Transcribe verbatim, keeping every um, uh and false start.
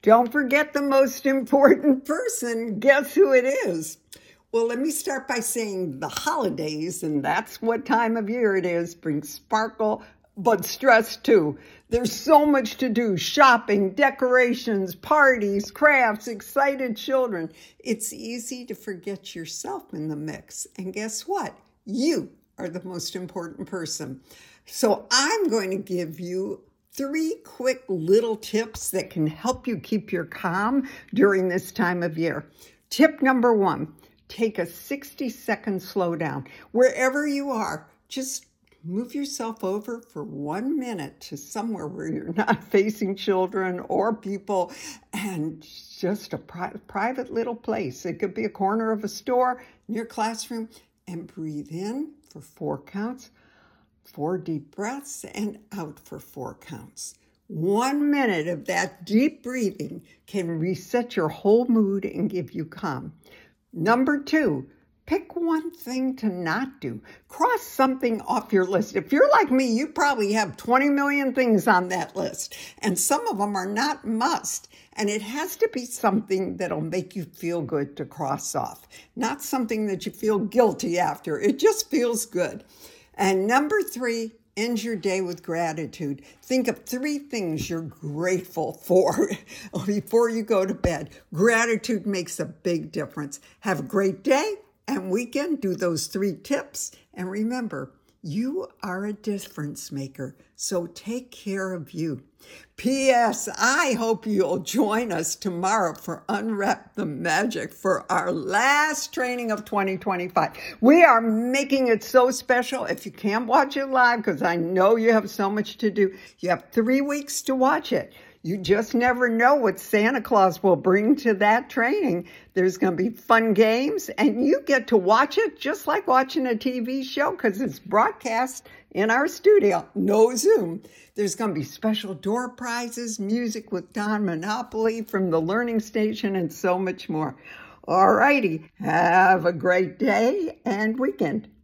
Don't forget the most important person. Guess who it is? Well, let me start by saying the holidays, and that's what time of year it is, bring sparkle, but stress too. There's so much to do: shopping, decorations, parties, crafts, excited children. It's easy to forget yourself in the mix. And guess what? You are the most important person. So I'm going to give you three quick little tips that can help you keep your calm during this time of year. Tip number one, take a sixty second slowdown. Wherever you are, just move yourself over for one minute to somewhere where you're not facing children or people, and just a pri- private little place. It could be a corner of a store, in your classroom, and breathe in for four counts. Four deep breaths and out for four counts. One minute of that deep breathing can reset your whole mood and give you calm. Number two, pick one thing to not do. Cross something off your list. If you're like me, you probably have twenty million things on that list, and some of them are not must. And it has to be something that'll make you feel good to cross off, not something that you feel guilty after. It just feels good. And number three, end your day with gratitude. Think of three things you're grateful for before you go to bed. Gratitude makes a big difference. Have a great day and weekend. Do those three tips. And remember, you are a difference maker, so take care of you. P S. I hope you'll join us tomorrow for Unwrap the Magic for our last training of twenty twenty-five. We are making it so special. If you can't watch it live, because I know you have so much to do, you have three weeks to watch it. You just never know what Santa Claus will bring to that training. There's going to be fun games, and you get to watch it just like watching a T V show because it's broadcast in our studio, no Zoom. There's going to be special door prizes, music with Don Monopoly from the Learning Station, and so much more. All righty, have a great day and weekend.